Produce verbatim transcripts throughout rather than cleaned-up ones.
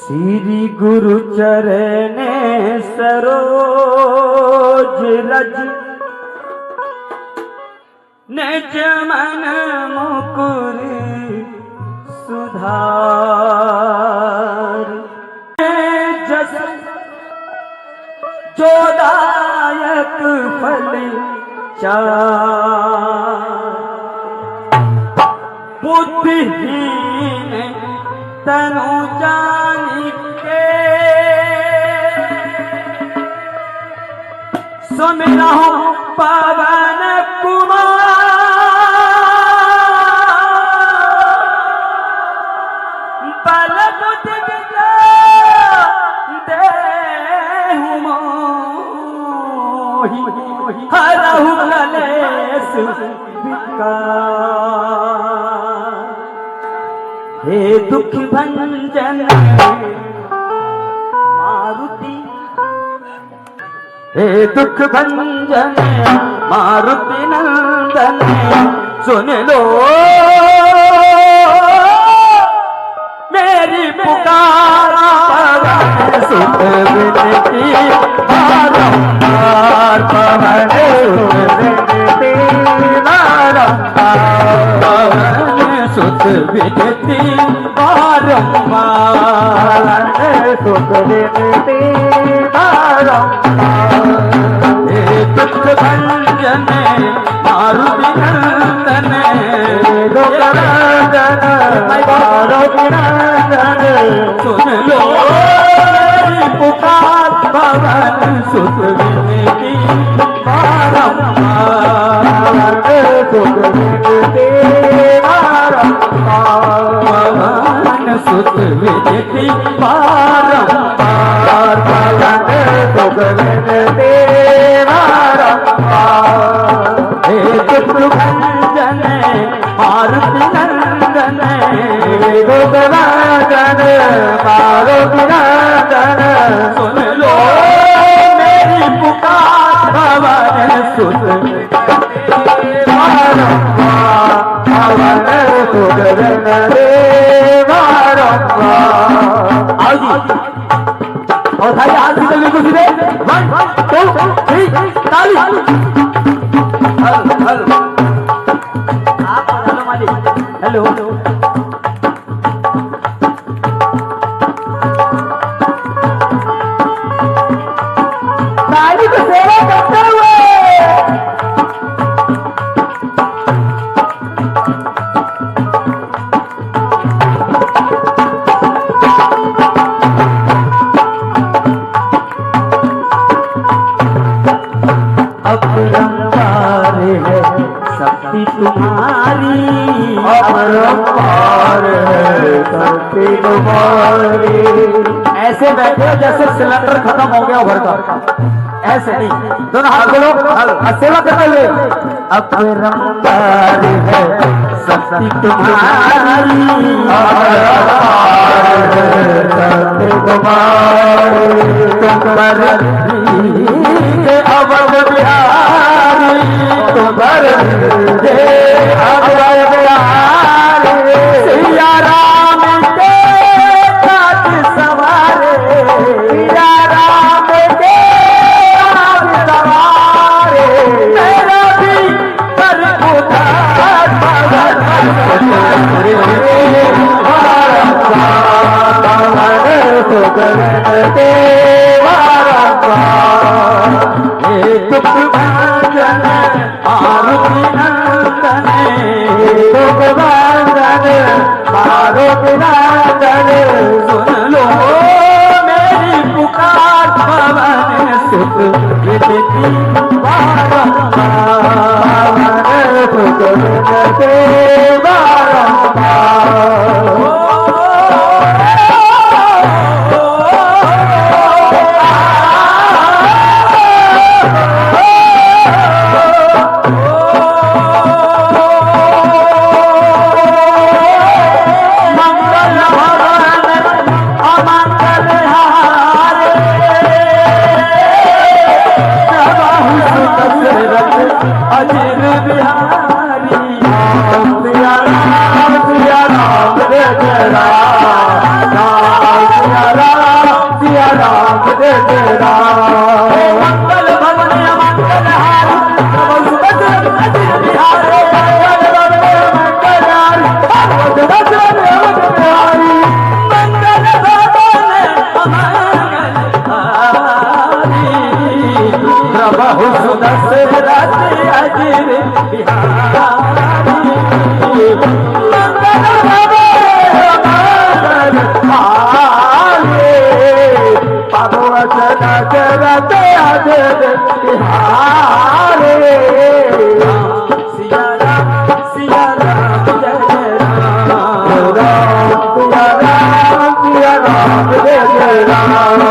श्री गुरु चरणे सरोज रज निज मन मुकुर सुधार जस जोदायक फल चार बुद्धिहीन तनु जानिके सुमिरहु पवन कुमार बल बुद्धि विद्या देहु मोहि हरहु कलेश विकार। हे दुख भंजन मारुति, हे दुख भंजन मारुति नंदन सुन लो मेरी पुकार पवन सुत विनती बारंबार पवन सुत विनती बारंबार सुत विनती बारंबार हे दुख भंजन मारुति नंदन दुख भंजन मारुति नंदन सुन लो पुकार पवन सुत विनती बारंबार सुत विनती पवन सुत विनती बारंबार पवन सुत विनती बारंबार हे दुख भंजन मारुति नंदन दुख भंजन मारुति नंदन सुन लो मेरी पुकार पवन सुत बारंबार पवन सुत विनती बारंबार। आओ जी और भाई आज भी चलिए कुछ दे वन टू थ्री ताली। हेलो हेलो आप हेलो मालिक हेलो ताली को सेवा करते हुए अपरंपार है शक्ति तुम्हारी, अपरंपार है शक्ति तुम्हारी। ऐसे बैठे हो जैसे सिलेंडर खत्म हो गया भर का, ऐसे नहीं दोनों हाथ बोलो सेवा करते हुए। अपरंपार है शक्ति तुम्हारी, अपरंपार है शक्ति तुम्हारी। तुम्हारे अवध बिहारी तुम्हारे अवध बिहारी सिया राम के काज सवारे, सिया राम के काज सवारे मेरा भी कर उधार पवन सुत विनती बारंबार। हे दुख भंजन मारुति नंदन दुख भंजन मारुति नंदन सुन लो मेरी पुकार पवन सुत विनती बारंबार सुत विनती बारंबार। मंगल भवन जय जय राम मंगल भवन मंगल हारी प्रभु सुदर्शन अजित बिहारी मंगल भवन मंगल हारी प्रभु सुदर्शन अजित बिहारी मंगल भवन मंगल हारी प्रभु सुदर्शन अजित बिहारी करते अजय बिहारी सिया राम सिया राम जय जय राम सिया राम सिया राम जय जय राम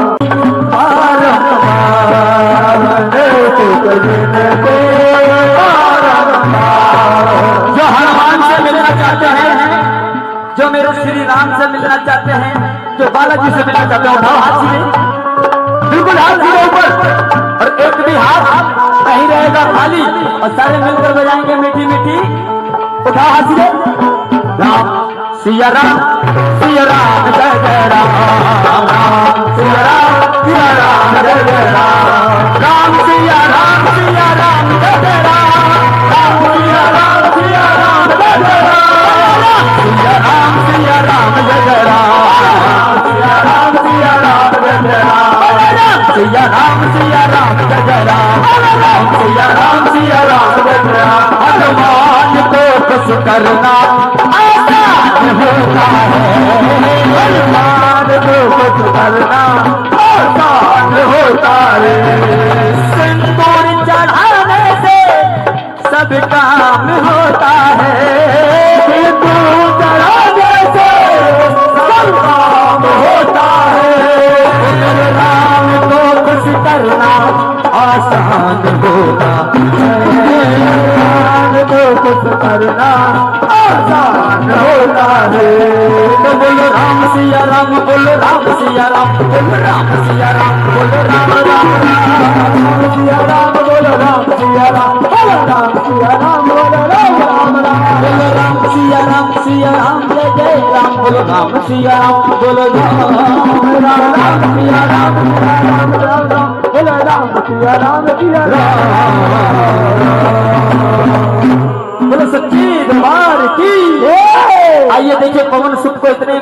जो हनुमान से मिलना चाहते हैं, जो मेरे श्री राम से मिलना चाहते हैं, जो बालाजी से मिलना चाहते हैं, उठाओ हाथ सीधे, बिल्कुल हाथ सीधे ऊपर, और एक भी हाथ नहीं रहेगा खाली, और सारे मिलकर बजाएंगे मीठी मीठी। उठाओ हाथ सीधे। राम सिया राम सिया राम जय जय राम राम सिया राम सिया राम जय जय राम राम सिया राम सिया राम जय जय राम राम सिया राम सिया राम जय जय राम सिया राम सिया राम जय जय राम सिया राम सिया राम जय जय राम सिया राम सिया राम जय जय राम राम सिया राम सिया राम जय जय राम हनुमान को खुश करना आसान होता है, हनुमान को खुश करना आसान होता है, सिंदूर चढ़ाने से सब काम होता है, सिंदूर चढ़ाने से सब काम होता है, राम को खुश करना आसान होता है, राम को खुश करना आसान होता है। तो बोलो राम सिया राम बोलो राम सिया राम बोलो राम सिया राम बोलो राम राम राम सिया राम बोलो राम सिया राम बोलो राम सिया राम बोलो राम राम राम बोलो राम सिया राम सिया राम जय जय राम बोलो राम सिया राम बोलो राम राम राम सिया राम राम राम राम बोलो राम सिया राम सिया राम बोलो सच्ची दरबार की। आइए देखिए पवन सुत को इतने